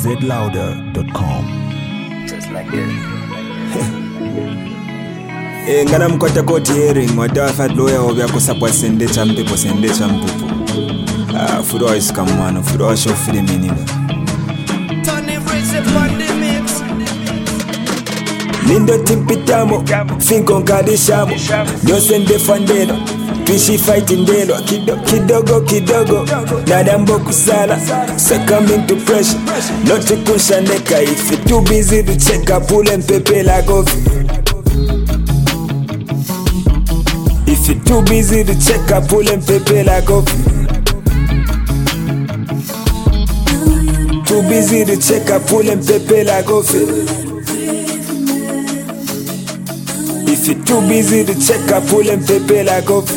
zlouder.com. Just like this. Ngana mkwata koti hearing wada fat lawyer obya kusapwa sende champipo fudo is kamano fudo show film inida Tony Rich upon the mix. Lindo timpitamo finko kadishamo Nyosende fandelo Twishi fighting delo kidogo Nadambo kusala Succumbing to pressure Not to kusha neka. If you're too busy to check up pull and pepe like off. If you're too busy to check up pull and pepe like off. Too busy to check up pull and pepe like off. If you're too busy to check up pull and pepe like off.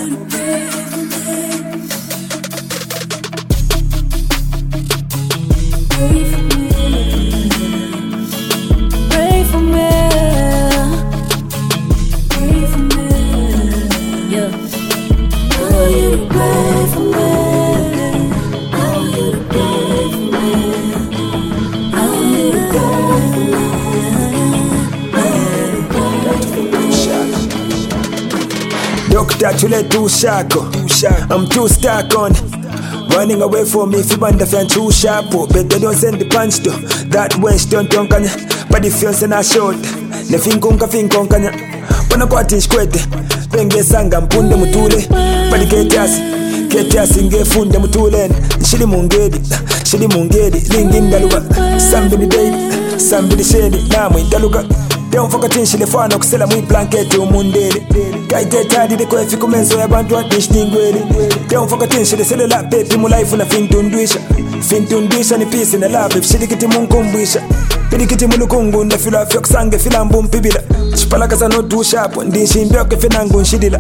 Doctor, tule too shako. I'm too stuck on running away from me if you want the fan too sharp. Better don't send the punch though. That wench don't kanya. But if you're send a short, ne finkonka. Wana kwa tinshkwete. Penge sanga mpunde mutule. Badi ketiasi ngefunde mutule. Shili mungedi. Linginda luga. Somebody baby. Somebody shady. Namu indaluga. Don't forget the phone to sell a blanket to Mundele. Kaite tadi de kwefi kumenzo ya bantu atishtingwele. Don't forget the cellular baby mu life na fintundwisha ni peace na love fishidikiti munkumbwisha. Pidikiti mulukungu na fila fyok sange fila mbumpibila. Chipalaka za no do sharp ndishi mbyoke fenangu nshidila.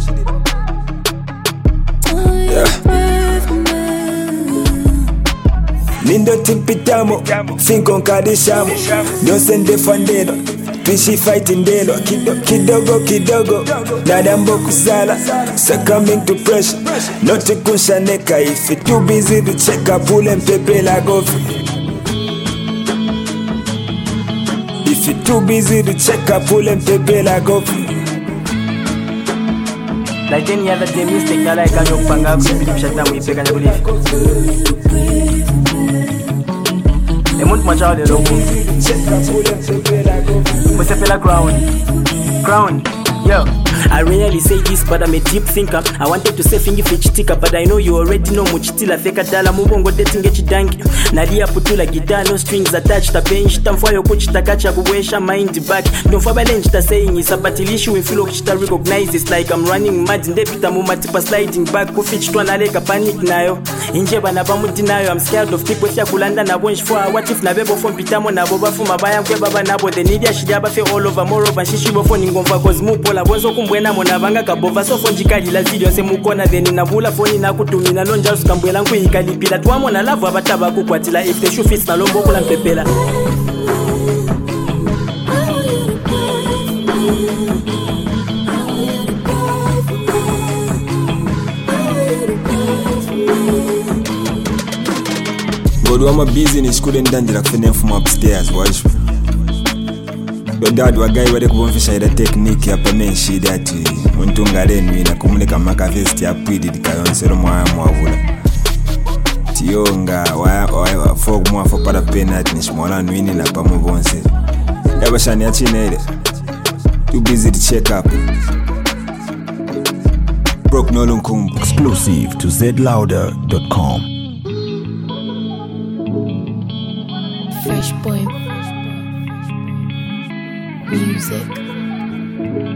Lindo timpitamo finko kadishamo Nyosende fandelo Twishi fighting delo kidogo Nadambo kusala Succumbing to pressure Not to kusha neka. If you're too busy to check up pull and pepe like off. If you're too busy to check up pull and pepe like off. Like any other day mistake na like kanyo kupanga kusipidisha tamu ipeka nyabulifi. Emuntu machao de loco. Musepela crown. Yo, I rarely say this, but I'm a deep thinker. I wanted to say fingi fichitika, but I know you already know muchitila feka dala mubongo dating chidangi. Nadia putula guitar, no strings attached. Ta bench tamfwayo kuchita kacha kuwesha mind back. Don't fabalench ta saying it's a battle issue in filo kuchita recognize. It's like I'm running mad in debita mumatipa sliding back. Kufichitwa na leka panic nayo. Injeba na bamuti nayo. I'm scared of people fya kulanda na bonch for what if na bebo from pitamo na boba fu mabaya kwe baba nabo. The nidia shidaba fe all over moreover. Shishibo for ningomfa cause mupola bozo kumbwena mona vanga kabova so fonjikali la video se mukona then navula phone na kutumina lonja sukambwela nkuyikalipila twamona lava abataba kukwatila if the shoe fits na lombo kula mpepela. God wama business couldn't dandira kufene from upstairs watch. Your dad wa guy wade kubonfisha ida technique ya pamenshi dati Muntunga renwi na kumulika maka vesti ya pwidi dikayonsero mwavula Tiyonga wa fog mwa para penalty nishmwala nwini na pamuvonse Yabashani ya chine ide Too busy to check up Broke no lunkumbu Exclusive to zlouder.com. Fresh boy music.